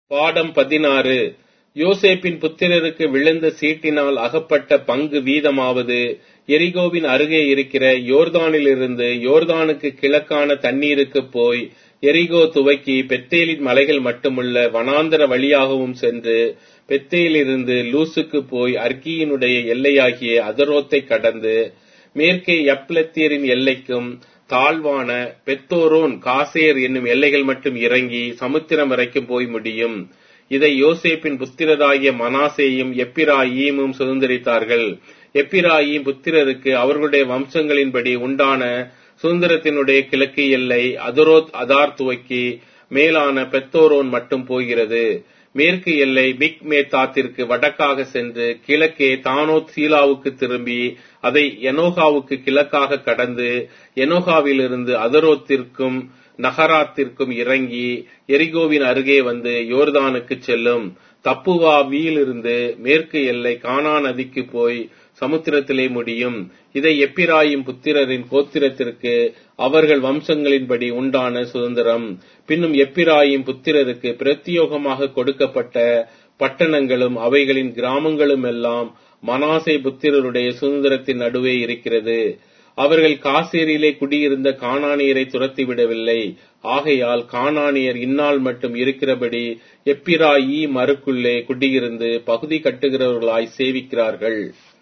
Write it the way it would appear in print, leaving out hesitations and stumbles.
பாடம் 16. யோசேப்பின் புத்திரருக்கு விழுந்த சீட்டினால் அகப்பட்ட பங்கு வீதமாவது, எரிகோவின் அருகே இருக்கிற யோர்தானிலிருந்து யோர்தானுக்கு கிழக்கான தண்ணீருக்கு போய் எரிகோ துவக்கி பெத்தேலின் மலைகள் மட்டுமுள்ள வனாந்தர வழியாகவும் சென்று பெத்தேலிருந்து லூசுக்கு போய் அர்கியினுடைய எல்லையாகிய அதரோத்தை கடந்து மேற்கே யப்லத்தியரின் எல்லைக்கும் தாழ்வான பெத்தோரோன் காசேர் என்னும் எல்லைகள் மட்டும் இறங்கி சமுத்திரம் வரைக்கும் போய் முடியும். இதை யோசேப்பின் புத்திரராகிய மனாசேயும் எப்பிராயீமும் சுதந்திரித்தார்கள். எப்பிராயீம் புத்திரருக்கு அவர்களுடைய வம்சங்களின்படி உண்டான சுதந்திரத்தினுடைய கிழக்கு எல்லை அதரோத் அதார் துவக்கி மேலான பெத்தோரோன் மட்டும் போகிறது. மேற்கு எல்லை பிக் மேத்தாத்திற்கு வடக்காக சென்று கிழக்கே தானோத் சீலாவுக்கு திரும்பி அதை எனோகாவுக்கு கிழக்காக கடந்து எனோகாவிலிருந்து அதரோத்திற்கும் நகராத்திற்கும் இறங்கி எரிகோவின் அருகே வந்து யோர்தானுக்கு செல்லும். தப்புவாவிலிருந்து மேற்கு எல்லை கானா நதிக்கு போய் சமுத்திரத்திலே முடியும். இதை எப்பிராயிம் புத்திரரின் கோத்திரத்திற்கு அவர்கள் வம்சங்களின்படி உண்டான சுதந்திரம். பின்னும் எப்பிராயிம் புத்திரருக்கு பிரத்தியோகமாக கொடுக்கப்பட்ட பட்டணங்களும் அவைகளின் கிராமங்களும் எல்லாம் மனாசே புத்திரருடைய சுதந்திரத்தின் நடுவே இருக்கிறது. அவர்கள் காசேரிலே குடியிருந்த கானானியரை துரத்திவிடவில்லை. ஆகையால் கானானியர் இந்நாள் மட்டும் இருக்கிறபடி எப்பிராயீம் மருக்குள்ளே குடியிருந்து பகுதி கட்டுகிறவர்களாய் சேவிக்கிறார்கள்.